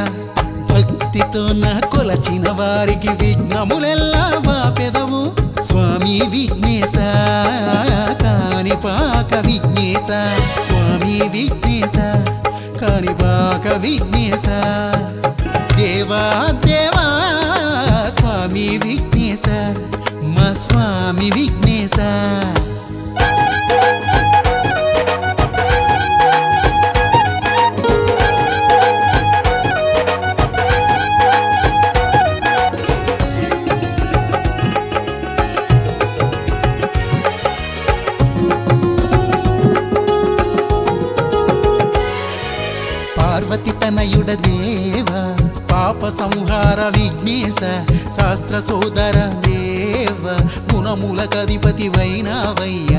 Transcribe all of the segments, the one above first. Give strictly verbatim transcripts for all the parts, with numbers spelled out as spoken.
భక్తితో నా కొలచిన వారికి విఘ్నములెల్లా బాపెదవు స్వామి విఘ్నేశ కాణిపాక విఘ్నేశ స్వామి విఘ్నేశ కాణిపాక విఘ్నేశ దేవా దేవా స్వామి విఘ్నేశ మా స్వామి విఘ్నేశ పార్వతి తనయుడ దేవ పాప సంహార విఘ్నేశ శాస్త్ర సోదర దేవ గుణముల కధిపతి వైనావయ్య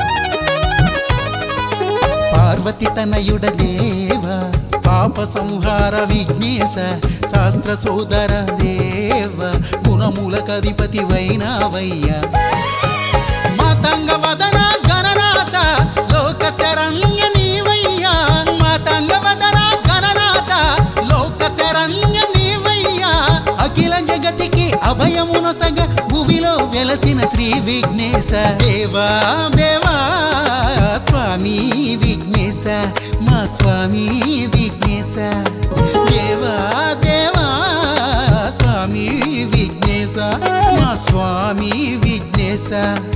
పార్వతి తనయుడ దేవ పాప సంహార విఘ్నేశ శాస్త్ర సోదర దేవ గుణముల కధిపతి వైనావయ్య మాతంగ వదన గణనాథ లోక శరణ్య నీవయ్యా మాతంగ వదన గణనాథ లోక శరణ్య నీవయ్యా అఖిల జగతికి అభయమునొసగ భువిలో వెలసిన శ్రీ విఘ్నేశ దేవా దేవా స్వామి విఘ్నేశ మా స్వామి విఘ్నేశ దేవా దేవా స్వామి విఘ్నేశ మా స్వామి విఘ్నేశ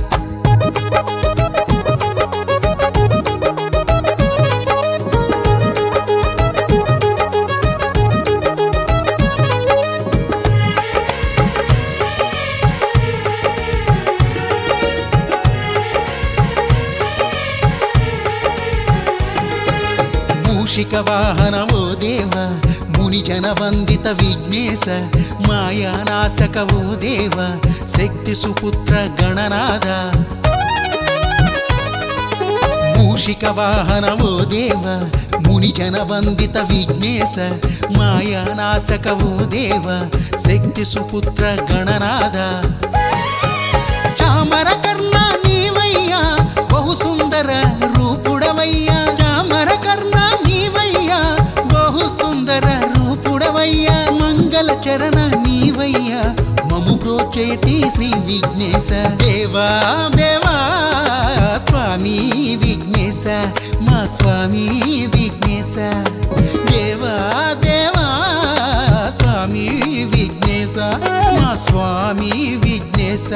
మూషిక వాహనవో దేవ ముని జన వందిత విఘ్నేశ మాయానాశకవో దేవ శక్తి సుపుత్ర గణనాథ మూషిక వాహనవో దేవ ముని జన వందిత విఘ్నేశ మాయానాశకవో దేవ శక్తి సుపుత్ర గణనాథ చామర కర్ణ నీవయ్యా బహు సుందర రూపుడవయ్యా చామర కర్ణ నీవయ్యా బహు సుందర రూపుడవయ్యా మంగళ చరణ నీవయ్యా మము బ్రోచేటి శ్రీ విఘ్నేశ దేవా దేవా స్వామి విఘ్నేశ మా స్వామి విఘ్నేశ దేవా దేవా స్వామి విఘ్నేశ మా స్వామి విఘ్నేశ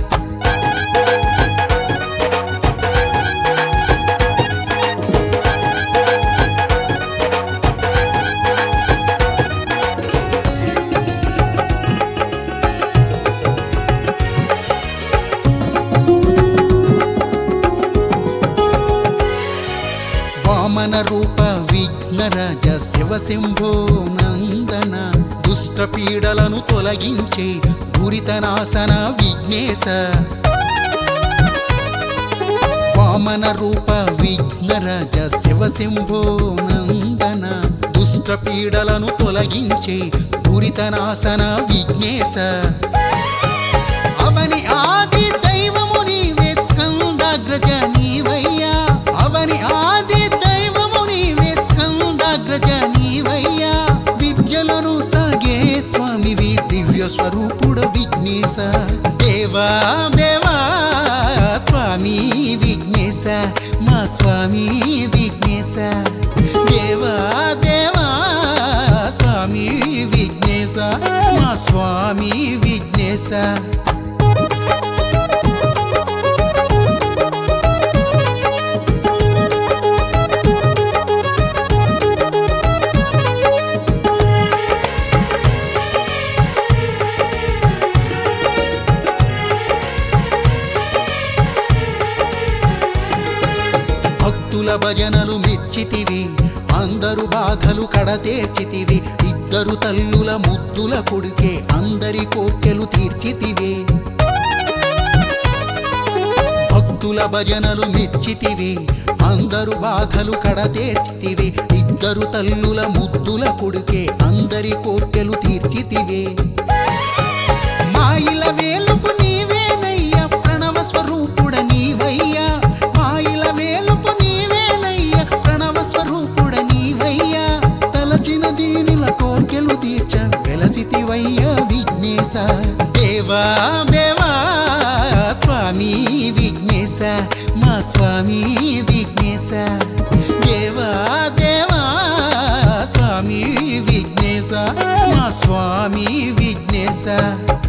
వామన రూప విఘ్నరాజ శివ శంభో నందన దుష్ట పీడలను తొలగించే దురితనాశన విఘ్నేశ వామన రూప విఘ్నరాజ శివ శంభో నందన దుష్ట పీడలను తొలగించే దురితనాశన విఘ్నేశ అవని ఆది దైవము నీవే స్కందాగ్రజ నీవయ్యా అవని ఆది దైవము నీవే స్కందాగ్రజ నీవయ్యా విద్యలను సాగే స్వామివి దివ్య స్వరూపుడ విఘ్నేశ దేవా దేవా స్వామి విఘ్నేశ మా స్వామి విఘ్నేశ దేవా దేవా స్వామి విఘ్నేశ మా స్వామి విఘ్నేశ భక్తుల భజనలు మెచ్చితివి అందరు బాధలు కడతేర్చితివి ఇద్దరు తల్లుల ముద్దుల కొడుకే అందరి కోర్కెలు తీర్చితివి భక్తుల భజనలు మెచ్చితివి అందరు బాధలు కడతేర్చితివి ఇద్దరు తల్లుల ముద్దుల కొడుకే అందరి కోర్కెలు తీర్చితివి మాయిల వేలుపు నీవేనయ్యా ప్రణవ స్వరూపుడ నీవయ్యా మాయిల వేలుపు నీవేనయ్యా ప్రణవ స్వరూపుడ నీవయ్యా తలచిన దీనిల కోర్కెలు స్వామి విఘ్నేశ దేవా దేవా స్వామి విఘ్నేశ మా స్వామి విఘ్నేశ